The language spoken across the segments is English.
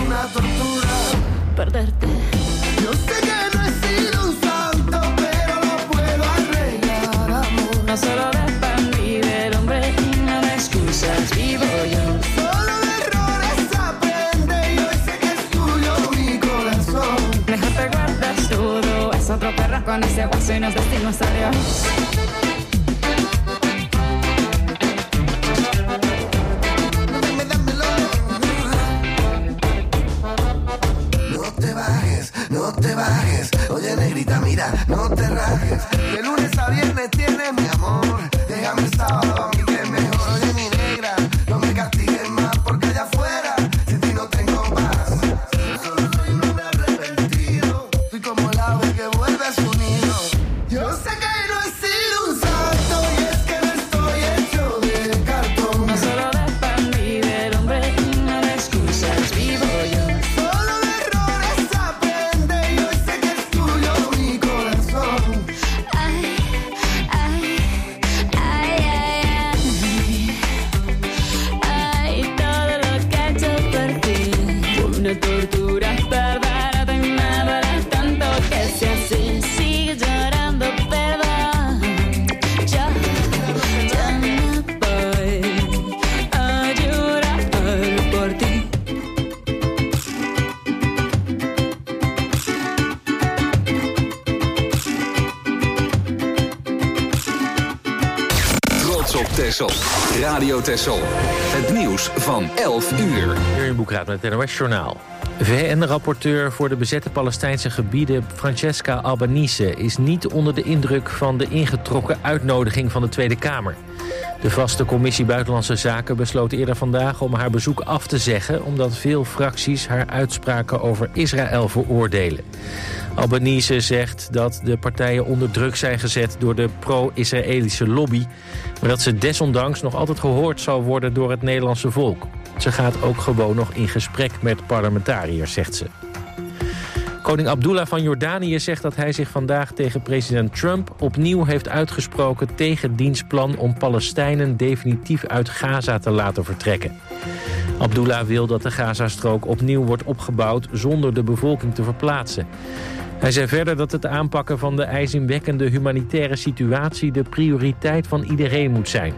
una tortura perderte. Yo sé que no he sido un santo, pero lo puedo arreglar, amor. No solo dependí del hombre y no me excusas, vivo yo. Solo de errores aprende y hoy sé que es tuyo mi corazón. Mejor te guardas todo, es otro perro con ese paso y nos vestimos a Dios. No te bajes, oye negrita, mira, no te rajes. De lunes a viernes tienes mi amor. Déjame el sábado a mí que es mejor. Oye mi negra, no me castigues más porque allá afuera sin ti no tengo paz. Yo solo soy un hombre arrepentido. Soy como el ave que vuelve a su nido. Yo sé que no he sido un santo y es que no estoy hecho de cartón. No solo dependí del hombre y no me excusas, vivo yo. Tortura, perderte y me duele tanto que sea así. Sigue llorando, perdón. Ya me voy a llorar por ti. Trots op Texel. Radio Texel. Het nieuws van 11 uur. Jurjen Boekraat met het NOS-journaal. VN-rapporteur voor de bezette Palestijnse gebieden Francesca Albanese is niet onder de indruk van de ingetrokken uitnodiging van de Tweede Kamer. De vaste commissie Buitenlandse Zaken besloot eerder vandaag om haar bezoek af te zeggen, omdat veel fracties haar uitspraken over Israël veroordelen. Albanese zegt dat de partijen onder druk zijn gezet door de pro-Israëlische lobby, maar dat ze desondanks nog altijd gehoord zal worden door het Nederlandse volk. Ze gaat ook gewoon nog in gesprek met parlementariërs, zegt ze. Koning Abdullah van Jordanië zegt dat hij zich vandaag tegen president Trump opnieuw heeft uitgesproken tegen diens plan om Palestijnen definitief uit Gaza te laten vertrekken. Abdullah wil dat de Gazastrook opnieuw wordt opgebouwd zonder de bevolking te verplaatsen. Hij zei verder dat het aanpakken van de ijzingwekkende humanitaire situatie de prioriteit van iedereen moet zijn.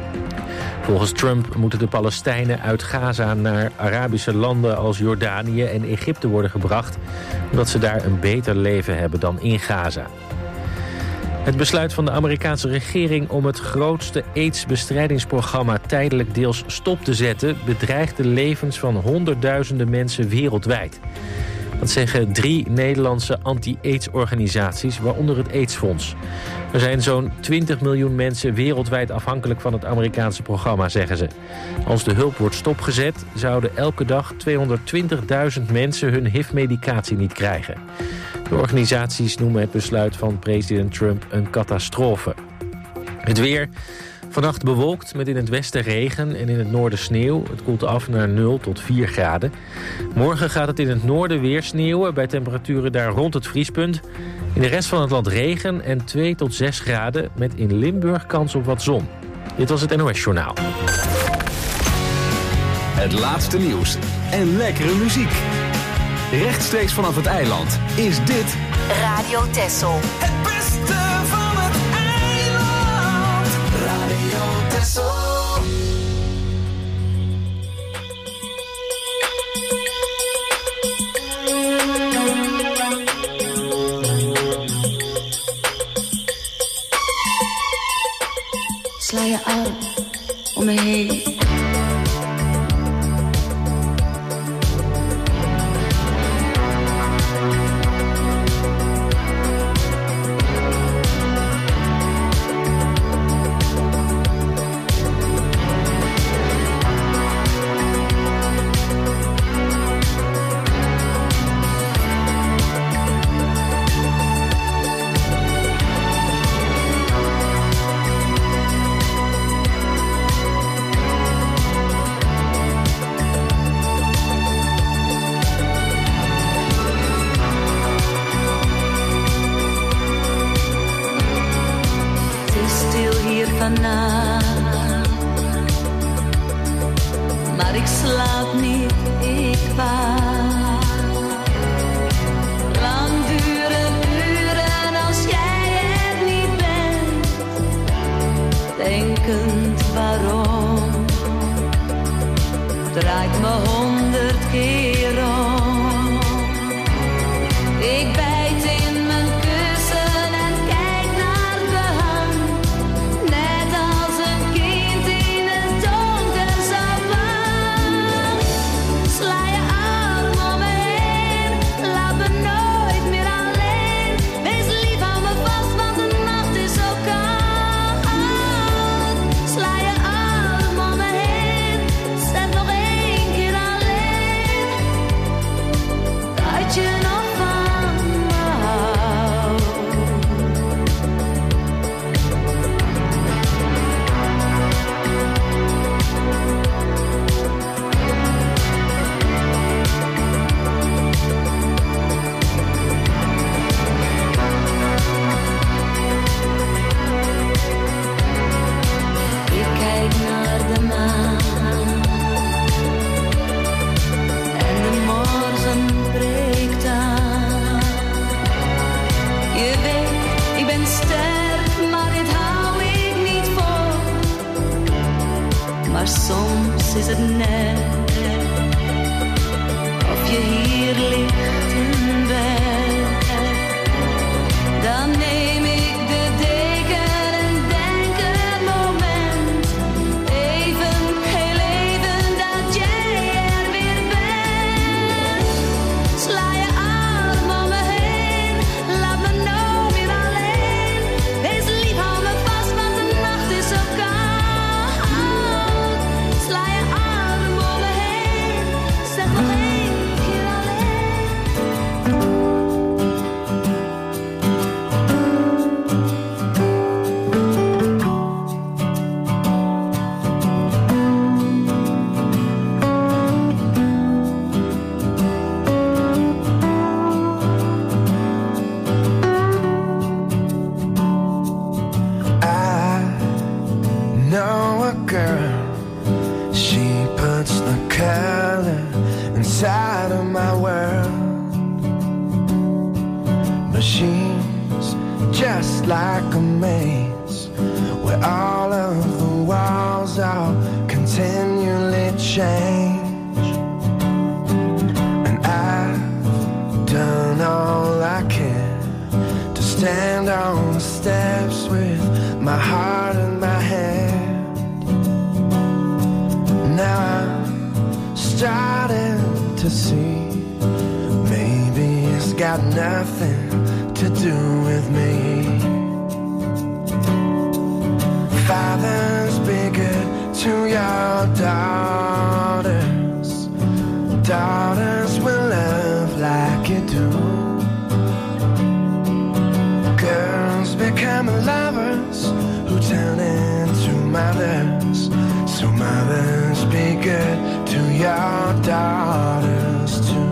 Volgens Trump moeten de Palestijnen uit Gaza naar Arabische landen als Jordanië en Egypte worden gebracht, omdat ze daar een beter leven hebben dan in Gaza. Het besluit van de Amerikaanse regering om het grootste AIDS-bestrijdingsprogramma tijdelijk deels stop te zetten bedreigt de levens van honderdduizenden mensen wereldwijd. Dat zeggen 3 Nederlandse anti-AIDS-organisaties, waaronder het AIDS-fonds. Er zijn zo'n 20 miljoen mensen wereldwijd afhankelijk van het Amerikaanse programma, zeggen ze. Als de hulp wordt stopgezet, zouden elke dag 220.000 mensen hun HIV-medicatie niet krijgen. De organisaties noemen het besluit van president Trump een catastrofe. Het weer. Vannacht bewolkt met in het westen regen en in het noorden sneeuw. Het koelt af naar 0 tot 4 graden. Morgen gaat het in het noorden weer sneeuwen bij temperaturen daar rond het vriespunt. In de rest van het land regen en 2 tot 6 graden met in Limburg kans op wat zon. Dit was het NOS-journaal. Het laatste nieuws en lekkere muziek. Rechtstreeks vanaf het eiland is dit Radio Texel. Het beste van het eiland. Radio Texel. Sla je arm om me heen. wat je nog van me houdt. Ik kijk naar de maan en de morgen breekt aan. Je weet, ik ben sterk, maar dit hou ik niet vol. Maar soms is het net of je hier ligt in bed. Dan neem ik de deken en denk een moment, even, heel even, dat jij er weer bent. Sla je arm om me heen, laat me nooit meer alleen. Wees lief, hou me vast, want de nacht is zo koud. Sla je arm om me heen, zeg nog één keer alleen. I know a girl, she puts the color inside of my world. But she's just like a maze, where all of the walls are continually change. And I've done all I can to stand on the steps with my heart in my hand. Now I'm starting to see, maybe it's got nothing to do with me. Fathers, be good to your daughters. Daughters will love like you do. Girls become lovers who turn into mothers. So mothers, be good to your daughters too.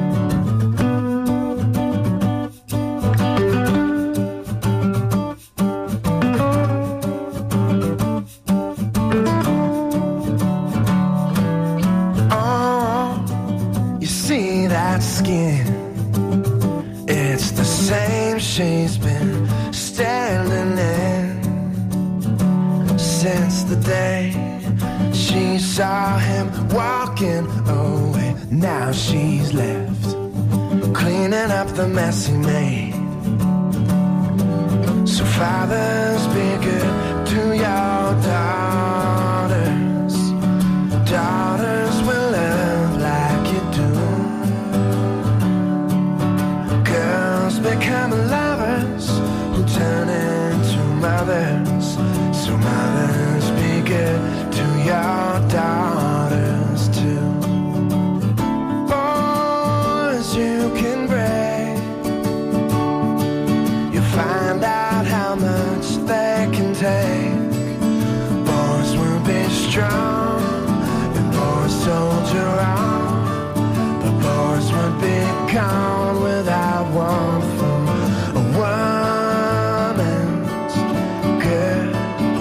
Oh, you see that skin? It's the same she's been standing in since the day she saw him walking away. Now she's left cleaning up the mess he made. So fathers, be good to your daughters. Daughters will love like you do. Girls become lovers who turn into mothers. So mothers, be good to your daughters too. Boys, you can break. You find out how much they can take. Boys will be strong, and boys soldier on. But boys would be gone without one from a woman's good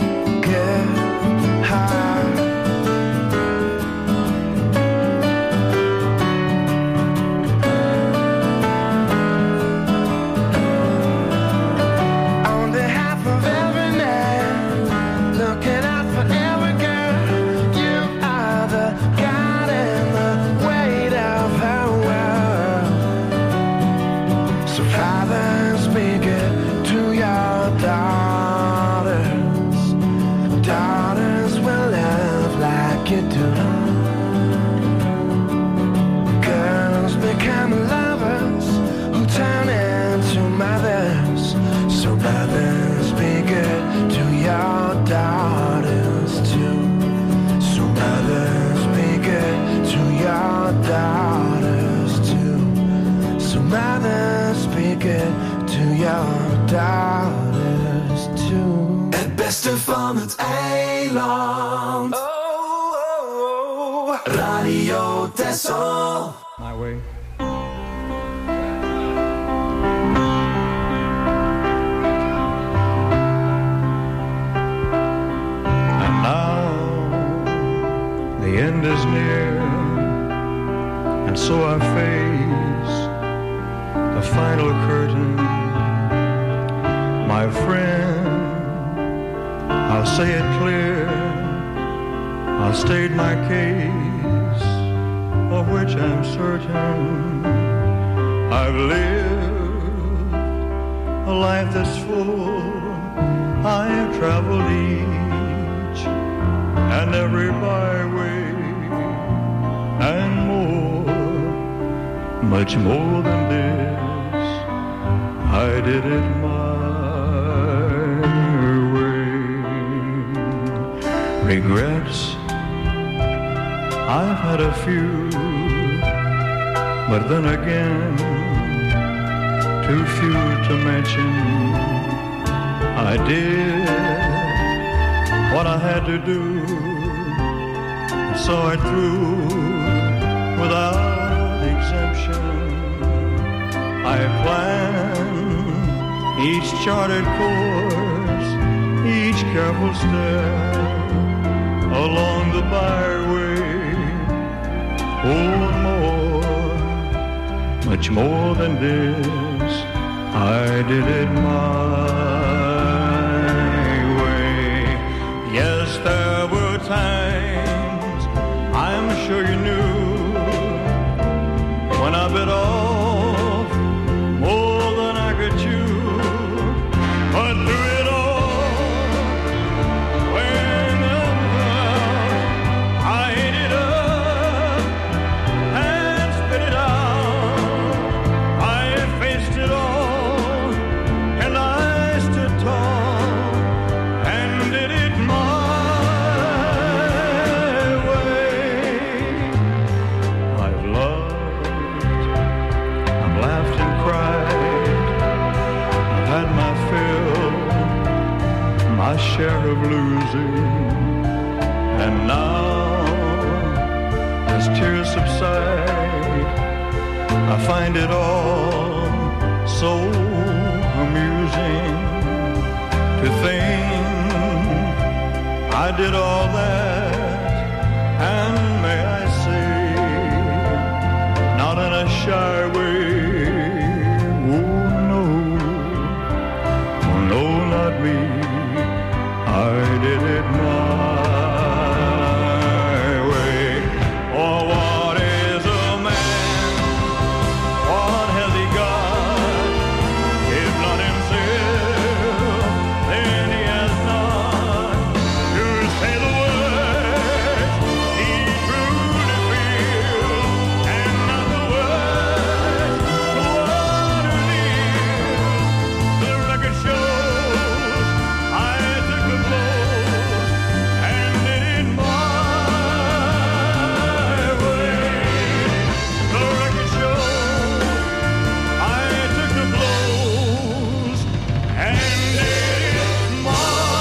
heart. On behalf of every man, looking out for every girl, you are the God and the weight of her world. mother, speak it to your daughters too. Het beste van het eiland. Oh, oh, oh. Radio Texel. My way. And now the end is near, and so I face the final curtain. My friend, I'll say it clear, I'll state my case, of which I'm certain. I've lived a life that's full, I have traveled each and every byway, and more, much more than this, I did it my way. Regrets, I've had a few, but then again, too few to mention. I did what I had to do, saw it through without exemption. I planned each charted course, each careful step along the byway. Oh, more, much more than this, I did it my way. Yes, there were times, I'm sure you knew, when I bit off more than I could chew. But through it all, when I ate it up and spit it out, I faced it all, and I stood tall and did it my way. I've loved, I've laughed and cried, I've had my fill, my share of losing, and now, as tears subside, I find it all so amusing to think I did all that, and may I say, not in a shy way. Oh no, oh no, not me. I did it my way. Oh, what is a man? What has he got? If not himself, then he has not to say the words he truly feels, and not the words what it is. The record shows I took the blows and did it my way. The record shows I took the blows and did it my way.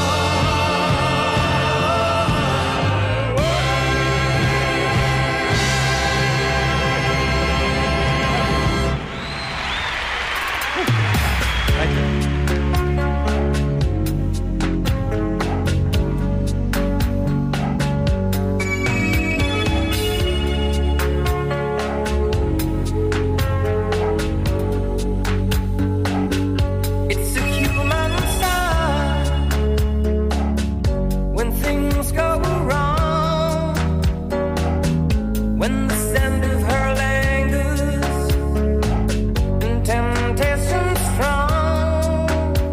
It's a human sign when things go wrong, when the scent of her lingers and temptation strong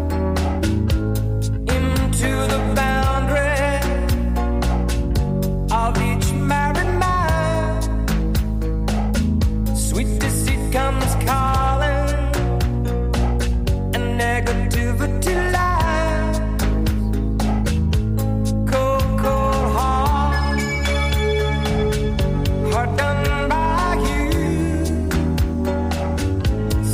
into the boundary of each married man. Sweet deceit comes calling, and negativity lies. Cold, cold heart, heart done by you.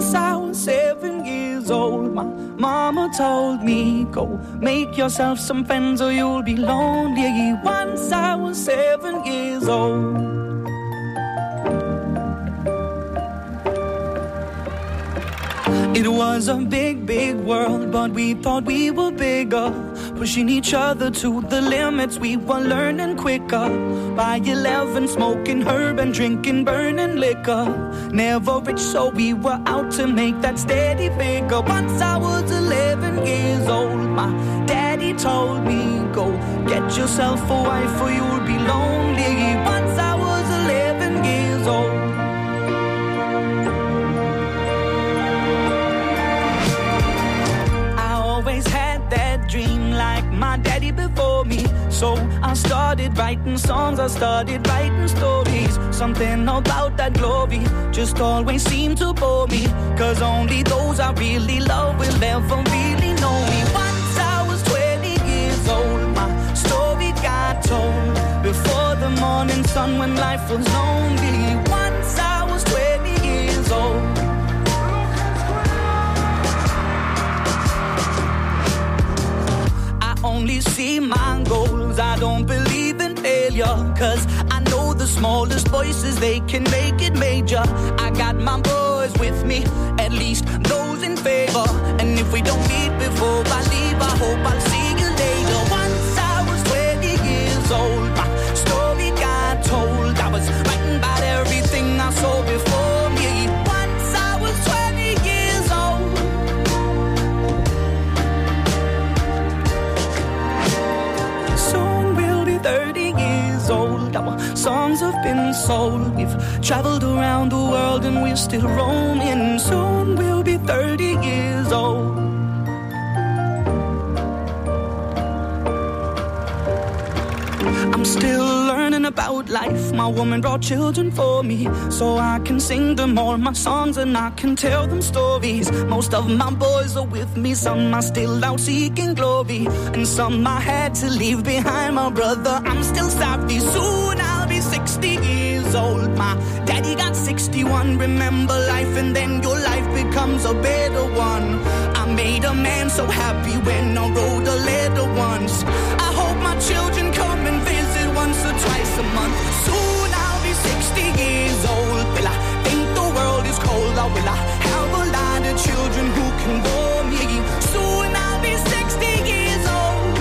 Once I was 7 years old, my mama told me, go make yourself some friends or you'll be lonely. Once I was 7 years old. It was a big, big world, but we thought we were bigger, pushing each other to the limits. We were learning quicker. By 11, smoking herb and drinking burning liquor. Never rich, so we were out to make that steady figure. Once I was 11 years old, my daddy told me, go get yourself a wife or you'll be lonely. Once I was 11 years old. Dream like my daddy before me. So I started writing songs, I started writing stories. Something about that glory just always seemed to bore me. Cause only those I really love will ever really know me. Once I was 20 years old, my story got told. Before the morning sun when life was lonely. Once I was 20 years old. Only see my goals, I don't believe in failure. Cause I know the smallest voices, they can make it major. I got my boys with me, at least those in favor. And if we don't meet before I leave, I hope I'll see you later. Once I was 20 years old, my story got told. I was writing about everything I saw before me. Once I was 20 years old. Soon we'll be 30 years old. Our songs have been sold. We've traveled around the world and we're still roaming. Soon we'll be 30 years old. I'm still learning about life. My woman brought children for me, so I can sing them all my songs and I can tell them stories. Most of my boys are with me, some are still out seeking glory, and some I had to leave behind. My brother, I'm still sorry. Soon I'll be 60 years old. My daddy got 61. Remember life and then your life becomes a better one. I made a man so happy when I wrote a letter once. I hope my children come and visit once or twice a month. Soon I'll be 60 years old. Will I think the world is cold, or will I have a lot of children who can bore me? Soon I'll be 60 years old.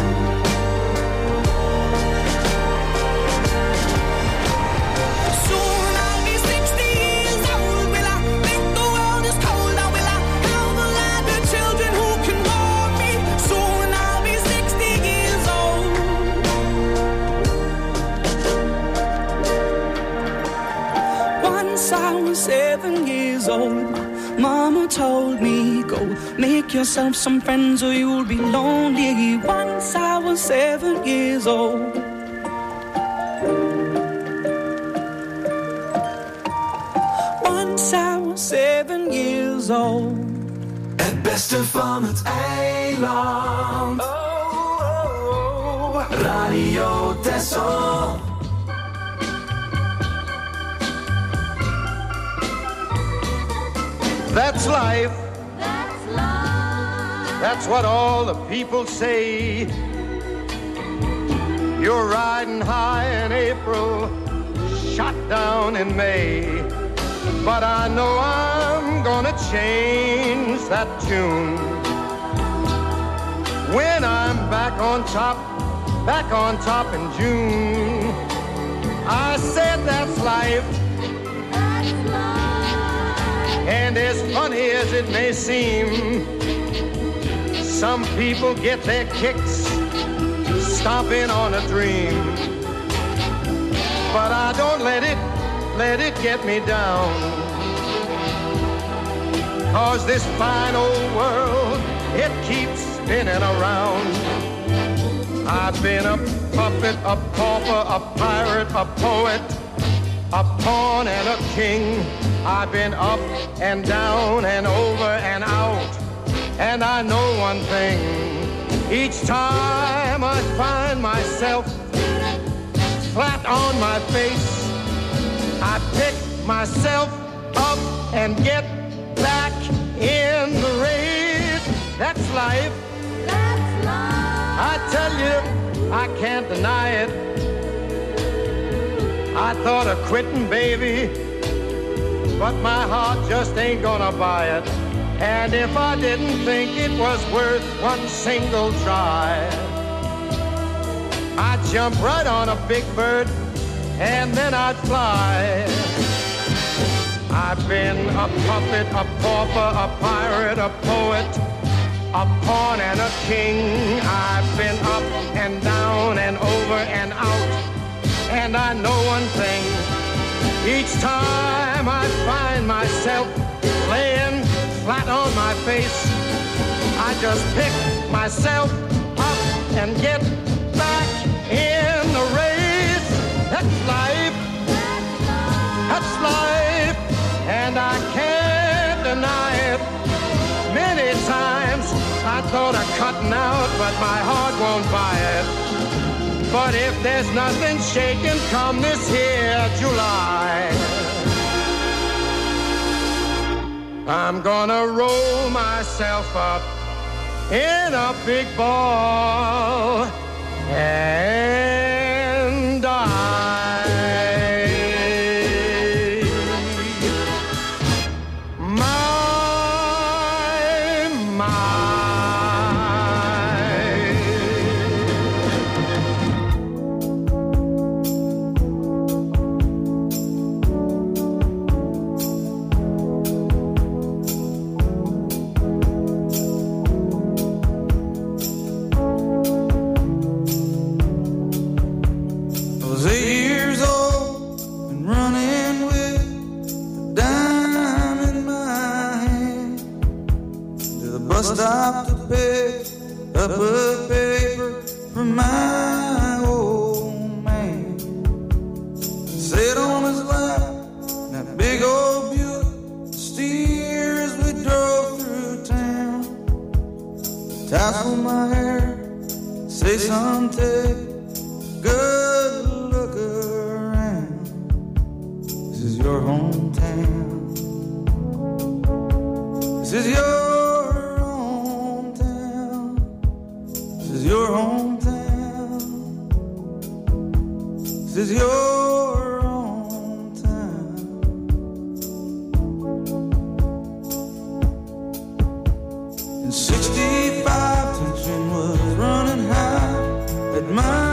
Soon I'll be 60 years old. Will I think the world is cold, or will I have a lot of children who can bore me? Soon I'll be 60 years old. Once I was 7 years old, mama told me, go make yourself some friends or you'll be lonely. Once I was 7 years old. Once I was 7 years old. Het beste van het eiland. Radio Texel. That's life. That's life. That's what all the people say. You're riding high in April, shot down in May. But I know I'm gonna change that tune when I'm back on top in June. I said that's life. That's life. And as funny as it may seem, some people get their kicks stomping on a dream. But I don't let it get me down. 'Cause this fine old world, it keeps spinning around. I've been a puppet, a pauper, a pirate, a poet, a pawn and a king. I've been up and down and over and out. And I know one thing, each time I find myself flat on my face, I pick myself up and get back I can't deny it. I thought of quitting, baby, but my heart just ain't gonna buy it. And if I didn't think it was worth one single try, I'd jump right on a big bird and then I'd fly. I've been a puppet, a pauper, a pirate, a poet, a pawn and a king. I've been up and down and over and out, and I know one thing. Each time I find myself laying flat on my face, I just pick myself up and get back in the race. That's life. That's life. And I can't deny it. Many times I thought of cutting out, but my heart won't buy it. But if there's nothing shaking come this here July, I'm gonna roll myself up in a big ball and die. Stop to pick up a paper from my old man. Sit on his lap, that big old Buick steers we drove through town. Tassel my hair, say son, take a good look around. This is your hometown. This is your hometown. This is your hometown. In 65, tension was running high at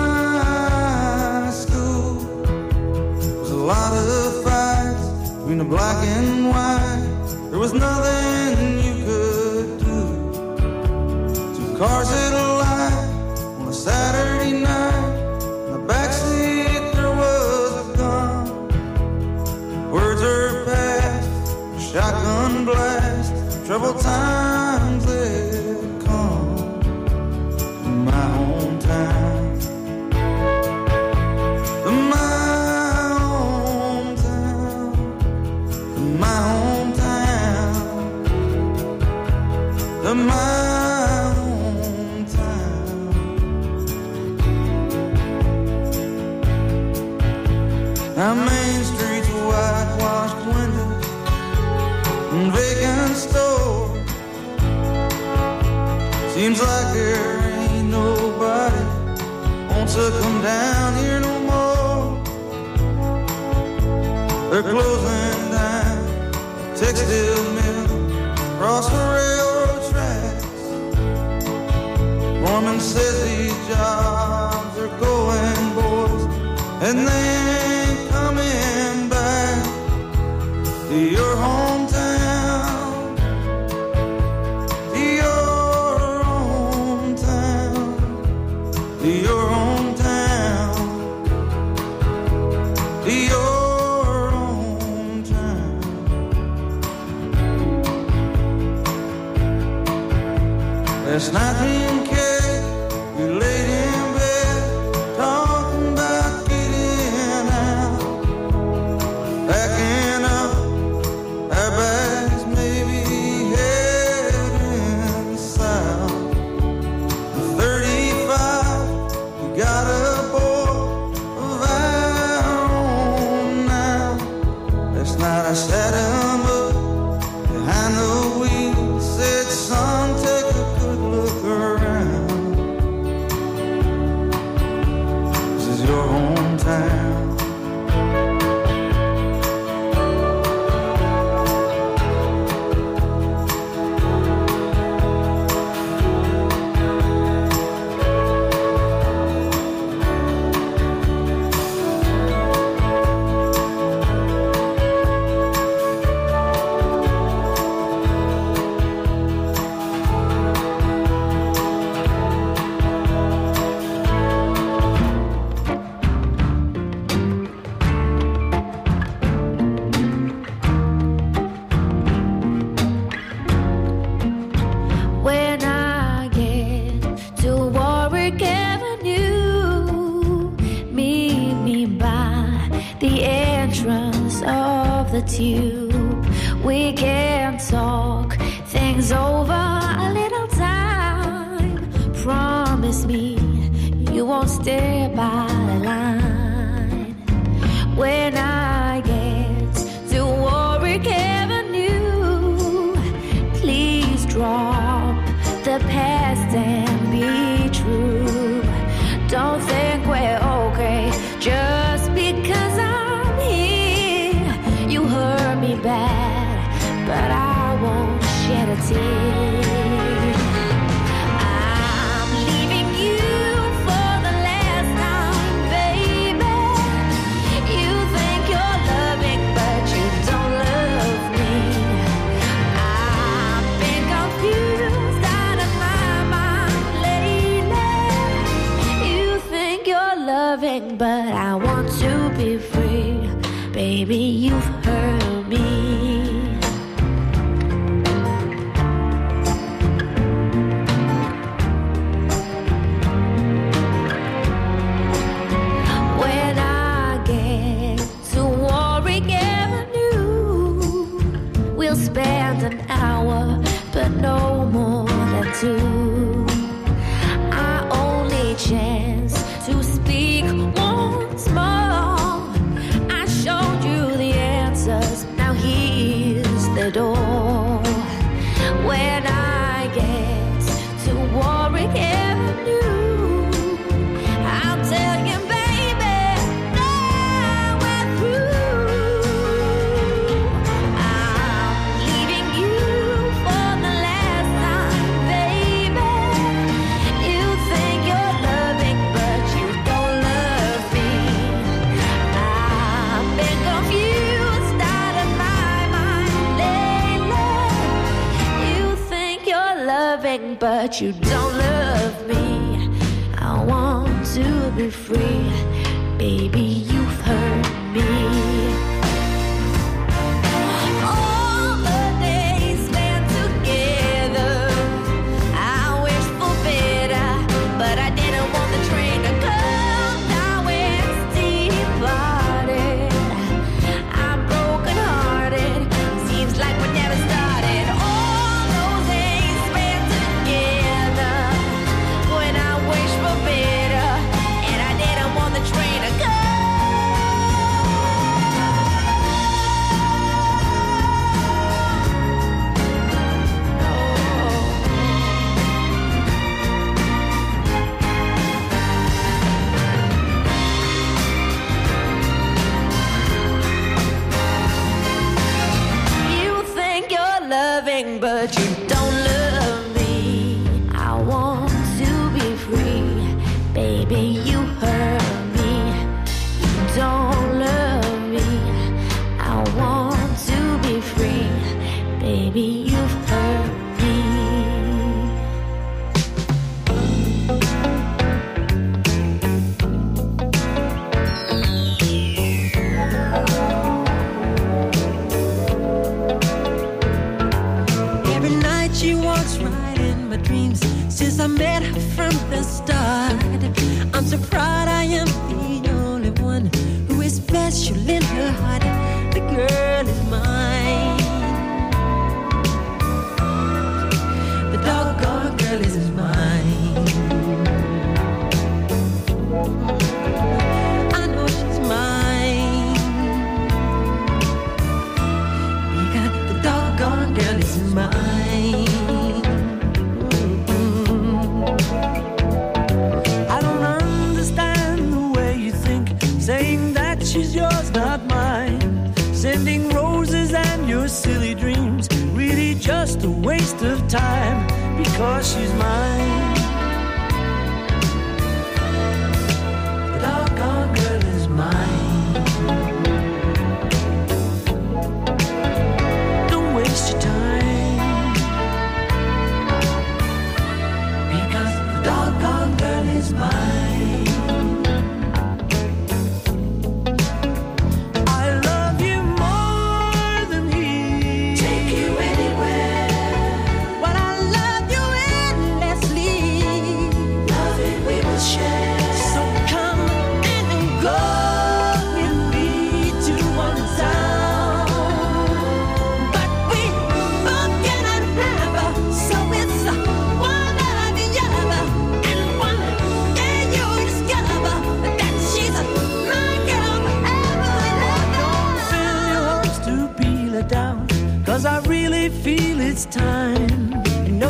my school. There was a lot of fights between the black and white. There was nothing you could do. Two cars that Saturday night, in the backseat there was a gun. Words are past, shotgun blast, troubled times that come in my hometown. In my hometown, in my hometown, in my our main streets, whitewashed windows and vacant stores. Seems like there ain't nobody wants to come down here no more. They're closing down textile mill across the railroad tracks. Foreman says these jobs are going, boys, and they ain't coming back to your hometown, to your hometown, to your hometown, to your hometown. Last night me and Kay, we laid in bed talking about getting out, backing up our bags, maybe heading south. 35, we got a boy of our own now. Last night I sat him up behind the wheel, said, son, take a good look around. tube. We can talk things over a little time. Promise me you won't stay by the line. When I get to Warwick Avenue, please drop the past and be true. Don't think we're okay just because I'm here. You hurt me bad, but I won't shed a tear. I'm leaving you for the last time, baby. You think you're loving, but you don't love me. I've been confused out of my mind lately. You think you're loving, but I want to be free. Baby, you've hurt me. When I get to Warwick Avenue, we'll spend an hour, but no more than two. Our only chance to speak once more. I showed you the answers, now here's the door. When I get to Warwick Avenue, I'll tell you, baby, now we're through. I'm leaving you for the last time, baby. You think you're loving, but you don't love me. I've been confused out of my mind lately. You think you're loving, but you don't love me. I want to be free. Baby, you've hurt me. All the days spent together, I wish for better, but I didn't want the train to come. Now it's departed. I'm broken-hearted. Seems like we never started. All those days spent together, when I wish for better, and I didn't want the train to come. You think you're loving, but you don't love me. I want to be free. Baby, you hurt me. You don't love me. I want to be free. Baby, you've hurt me. Every night she walks right in my dreams. Since I met her from the start, I'm so proud I am the only one who is special in her heart. The girl is mine. The doggone girl is mine. I know she's mine. Because the doggone girl is mine. I don't understand the way you think, saying that she's yours, not mine. Sending roses and your silly dreams, really just a waste of time, because she's mine. The doggone girl is mine. Don't waste your time, because the doggone girl is mine. I love you more than he. Take you anywhere. But I love you endlessly. Loving we will share. So come and go with me to one town.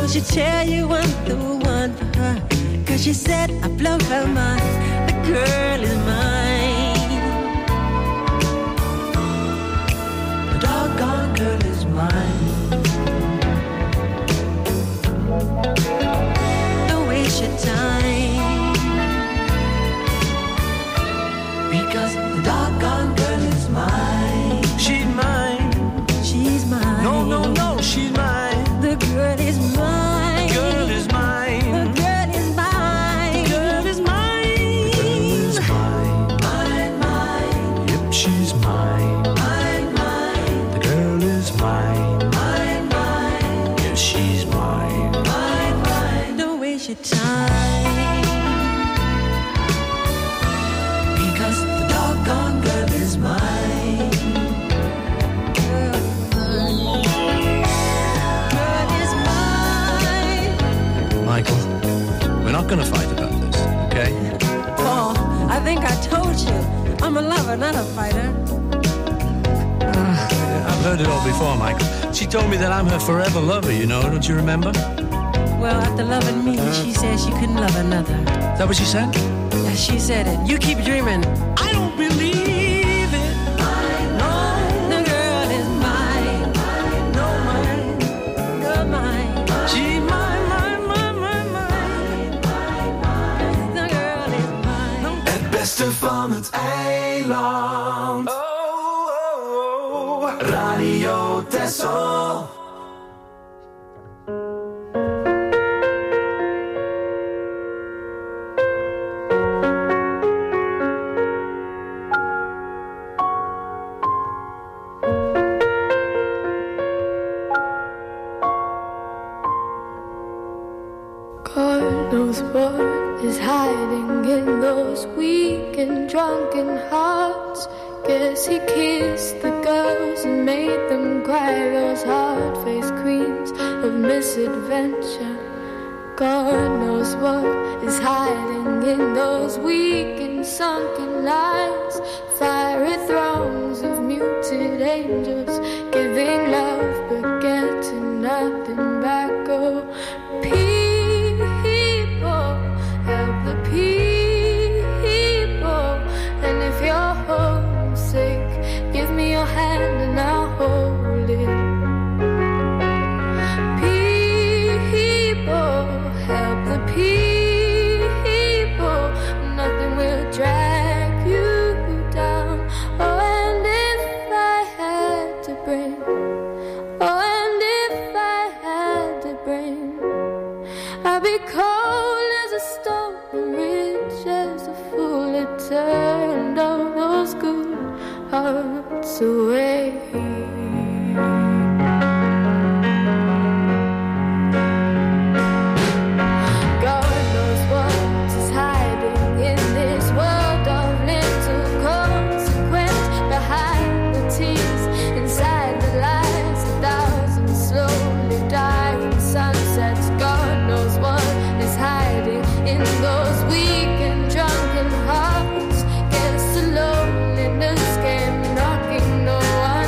she tell you I'm the one for her? 'Cause she said I blow her mind. The girl is mine. The doggone girl is mine. Don't waste your time, because the doggone girl is mine. She's mine. She's mine. No, no, no, she's mine. The girl is mine. The girl is mine. The girl is mine. The girl is mine. The girl is mine. Mine, mine. Yep, she's mine. Mine, mine. The girl is mine. Mine, mine. Yes, she's mine. Mine, mine. Don't waste your time, because the doggone girl is mine. Girl is mine. Michael, we're not gonna fight about this, okay? Paul, I think I told you, I'm a lover, not a fighter. I've heard it all before, Michael. She told me that I'm her forever lover, you know, don't you remember? Well, after loving me, she said she couldn't love another. Is that what she said? Yeah, she said it. You keep dreaming. I don't believe it. No, the girl is mine. No, mine. You're mine. She's mine, mine, mine, mine, mine. The girl is mine. Het beste van het eiland. Radio Texel. God knows what is hiding in those weak and drunken hearts. Guess he kissed the girls and made them cry, those hard-faced queens of misadventure. God knows what is hiding in those weak and sunken lines, fiery thrones of muted angels, giving love but getting nothing back. Oh, people, help the people. And if you're homesick, give me your hand and I'll hold it. People, help the people. Nothing will drag you down. Oh, and if I had to bring, oh, and if I had to bring, I'd be cold as a stone and rich as a fool that turned all those good hearts away. God knows what is hiding in this world of little consequence, behind the tears, inside the lies, 1,000 slowly dying sunsets. God knows what is hiding in those weak and drunken hearts. Guess the loneliness came knocking, no one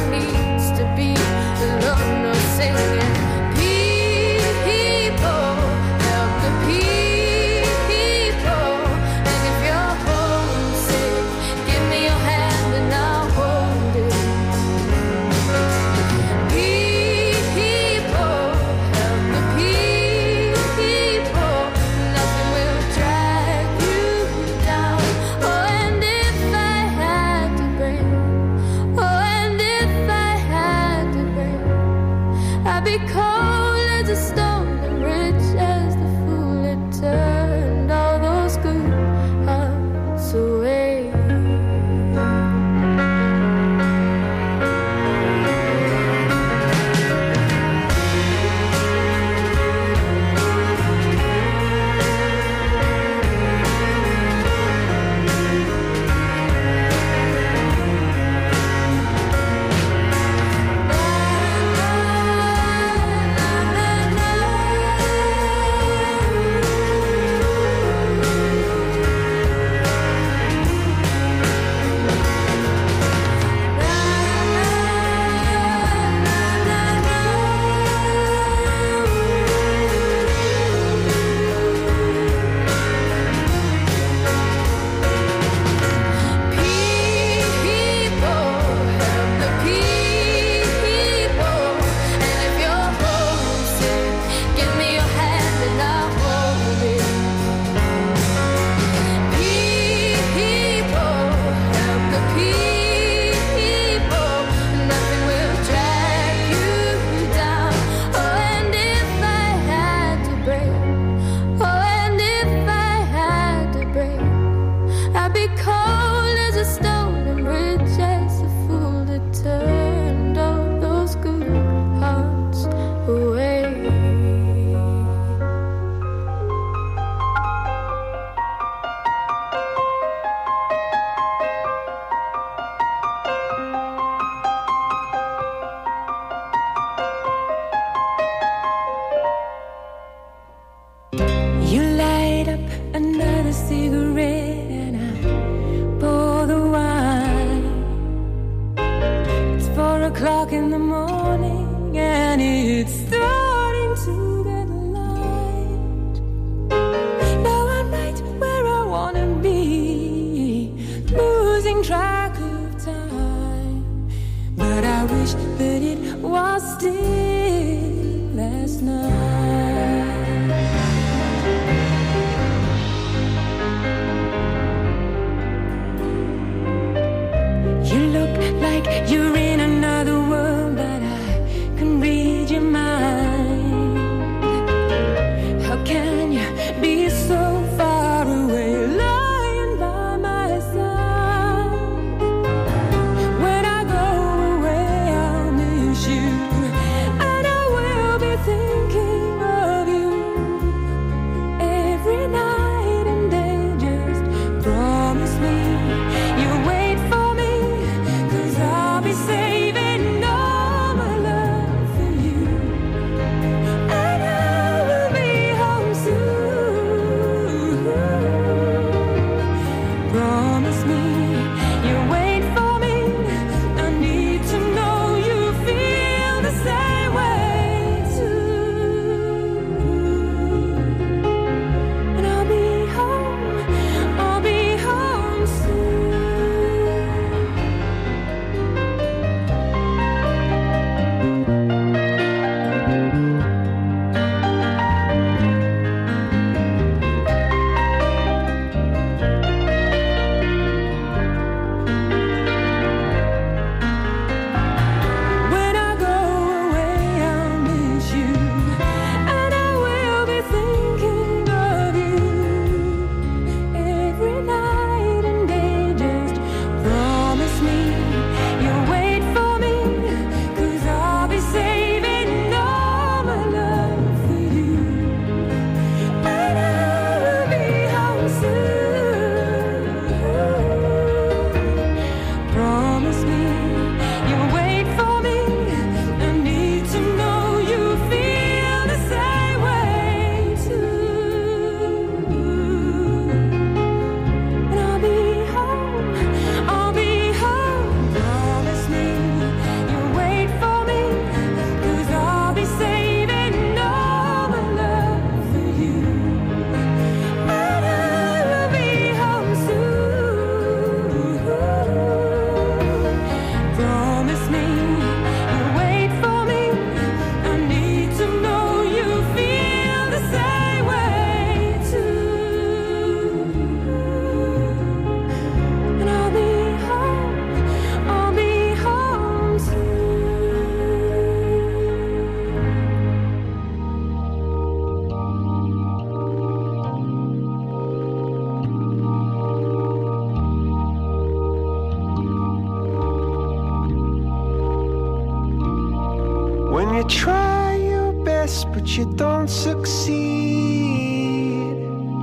try your best, but you don't succeed.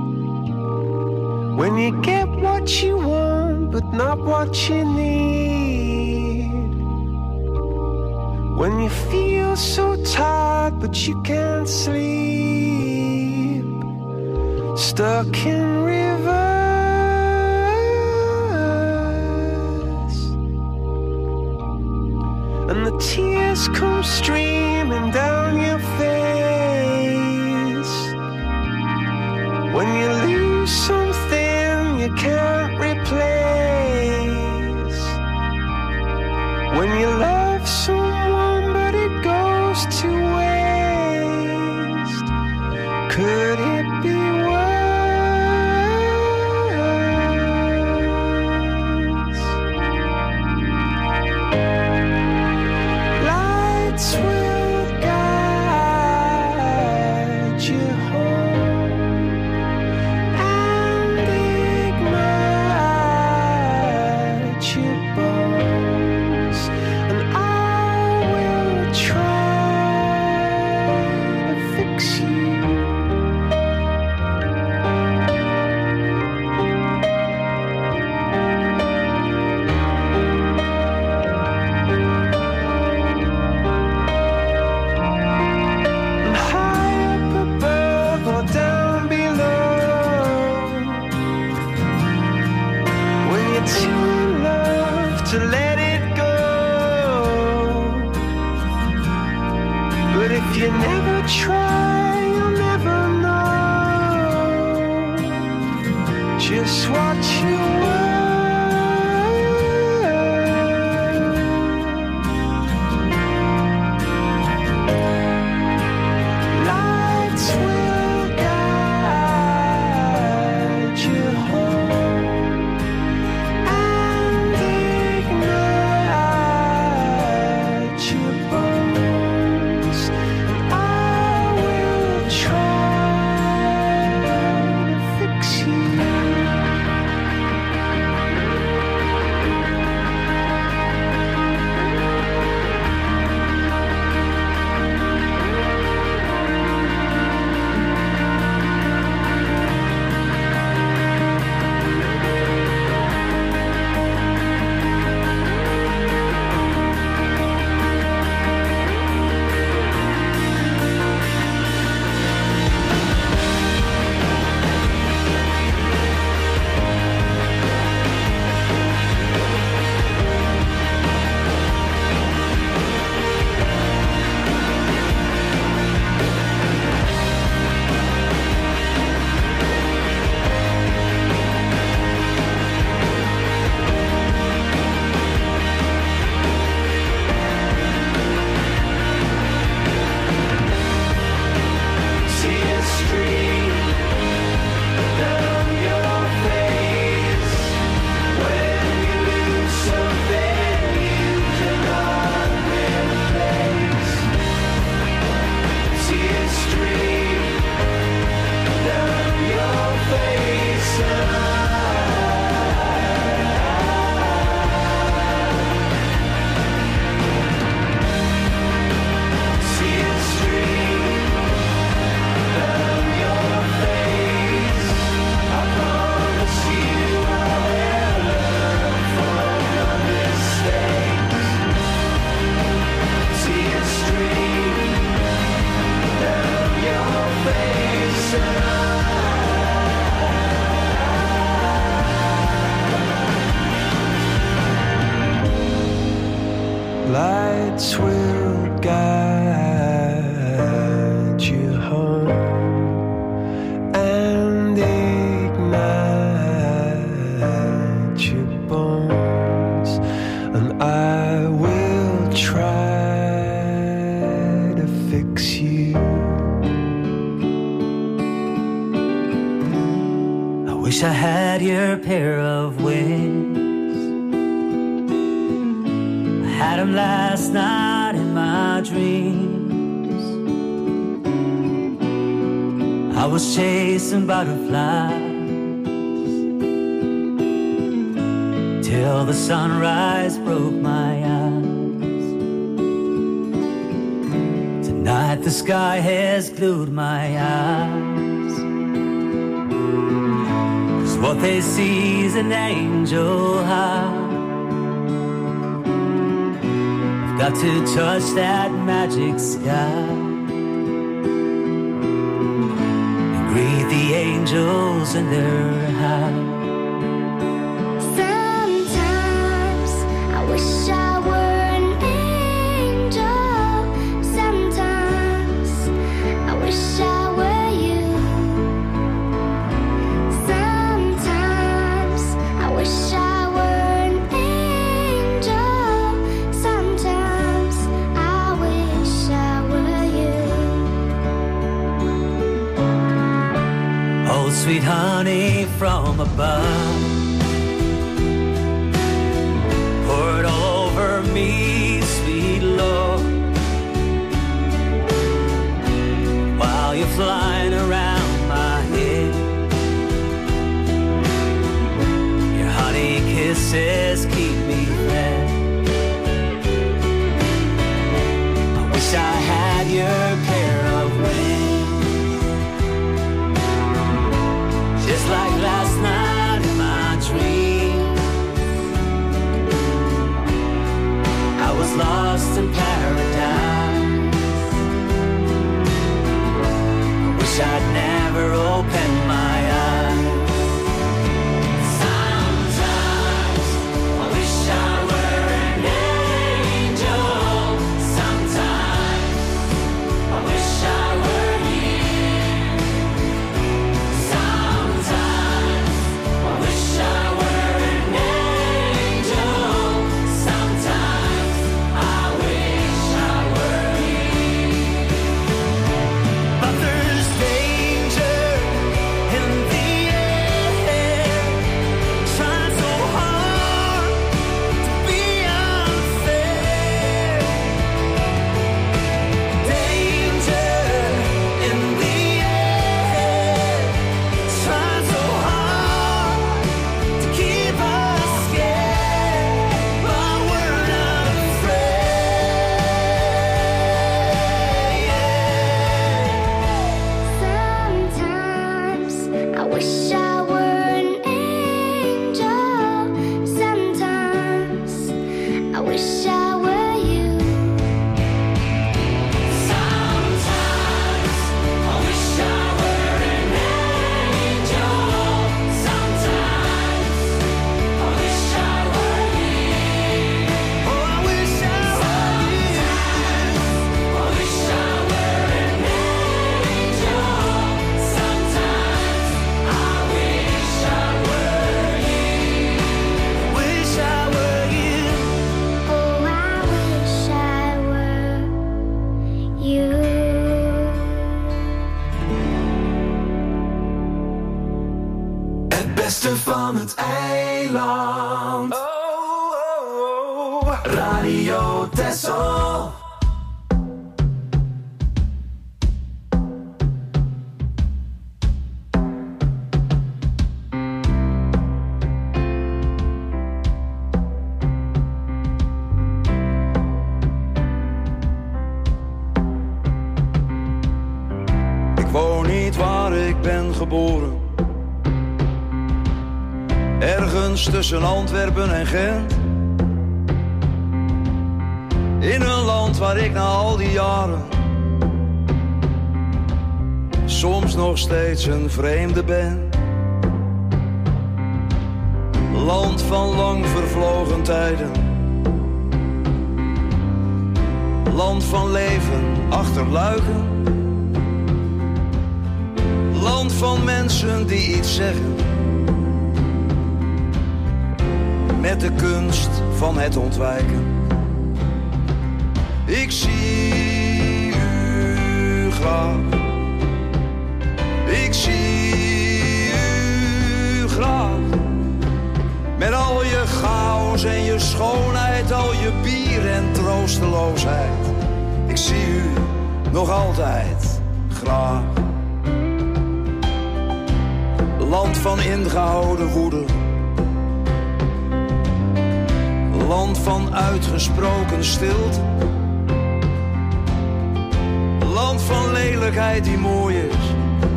When you get what you want, but not what you need. When you feel so tired, but you can't sleep. Stuck in rivers, and the tears come streaming down your face. When you lose something you can't replace. When you love someone but it goes to waste. Could it be worse? Lights will guide you home and ignite your bones, and I will try to fix you. High up above or down below, when you're too in love to let it go. But if you never try, you'll never know just what you were. Lights will guide you home and ignite your bones, and I will try to fix you. Tears stream down your face when you lose something you cannot replace. Tears stream down your face, and tears stream down your face. I promise you I will learn from your mistakes. Tears stream down your face, and lights will guide you home and ignite your bones, and I will try to fix you. I wish I had your pair of wings. I had them last night in my dreams. I was chasing butterflies till the sunrise broke my eyes. Tonight the sky has glued my eyes, 'cause what they see is an angel high. I've got to touch that magic sky and greet the angels in their high. Sometimes I wish I were an angel. Sometimes I wish I were you. Sometimes I wish I were an angel. Sometimes I wish I were you. Oh, sweet honey from above, pour it all over me, sweet love, while you're flying around my head. Your honey kisses keep me red. I wish I had your pair of wings, just like last night in my dream. I was lost in paradise. I wish I'd never opened my eyes. Sometimes I wish I were an angel. Sometimes I wish I were here. Sometimes I wish I were an angel. Sometimes I wish I were here. But there's danger in the air. Try so hard to be unfair. Danger in the air. Try so hard to keep us scared, but we're not afraid. Sometimes I wish I were an angel. Sometimes I wish I were you. Sometimes I wish I were an angel. Sometimes I wish I were here. Oh, I wish I were you. I wish I were an angel. Sometimes I wish I were you. Wish I were you. Oh, I wish I were you. Het beste van het eiland. Radio Texel. Ik woon niet waar ik ben geboren. Ergens tussen Antwerpen en Gent. In een land waar ik na al die jaren soms nog steeds een vreemde ben. Land van lang vervlogen tijden. Land van leven achter luiken. Land van mensen die iets zeggen. Met de kunst van het ontwijken. Ik zie u graag. Ik zie u graag. Met al je chaos en je schoonheid, al je bier en troosteloosheid. Ik zie u nog altijd graag. Land van ingehouden woede. Land van uitgesproken stilte. eerlijkheid die mooi is.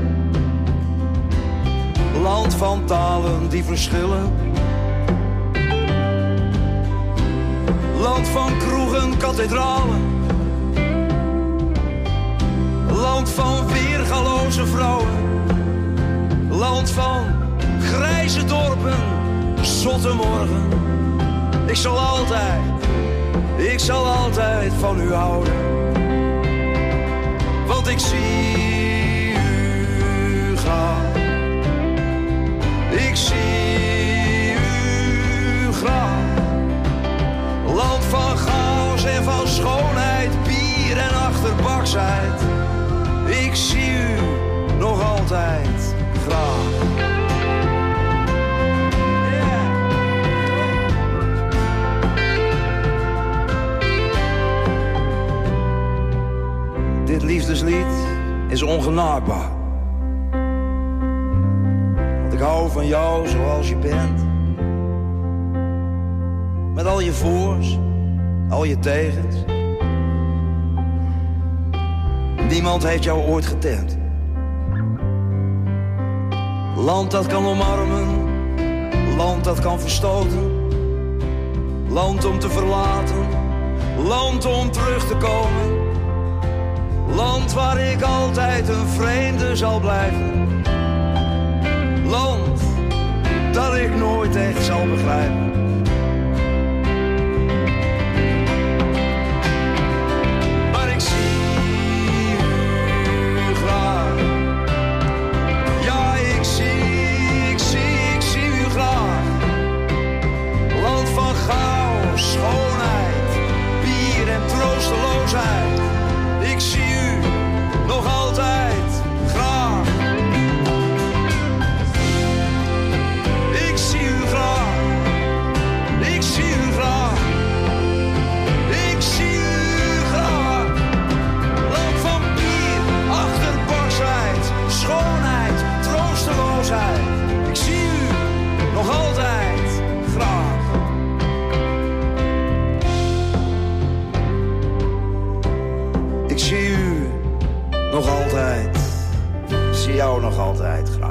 Land van talen die verschillen. Land van kroegen, kathedralen. Land van weergaloze vrouwen. Land van grijze dorpen, zotte morgen. Ik zal altijd van u houden. Want ik zie u gaan. Ik zie u graag. Land van chaos en van schoonheid, bier en achterbaksheid. Ik zie u nog altijd graag. Dit liefdeslied is ongenaakbaar. Want ik hou van jou zoals je bent. Met al je voors, al je tegens. Niemand heeft jou ooit getemd. Land dat kan omarmen, land dat kan verstoten. Land om te verlaten, land om terug te komen. Land waar ik altijd een vreemde zal blijven. Land dat ik nooit echt zal begrijpen. Maar ik zie u graag. Ja, ik zie u graag. Land van chaos, schoonheid, bier en troosteloosheid. Ik zie u nog altijd graag. Ik zie u graag. Ik zie u graag. Ik zie u graag. Land van bier, achterbaksheid, schoonheid, troosteloosheid. Ik zie u nog altijd graag. Ik zie u nog altijd, zie jou nog altijd graag.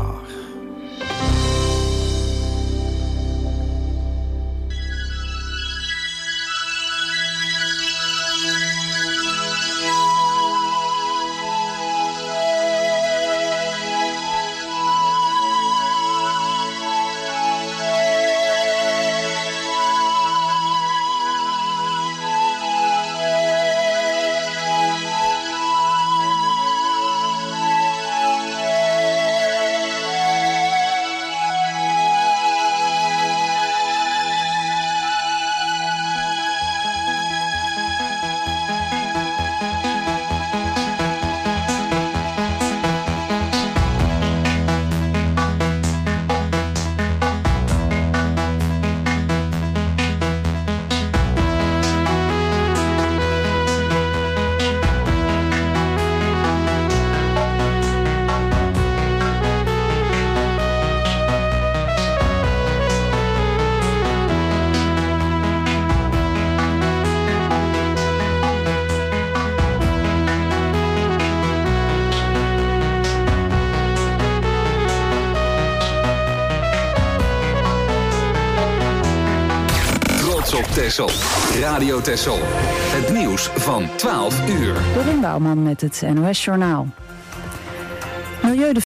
Texel. Radio Texel. Het nieuws van 12 uur. Dorien Bouwman met het NOS Journaal.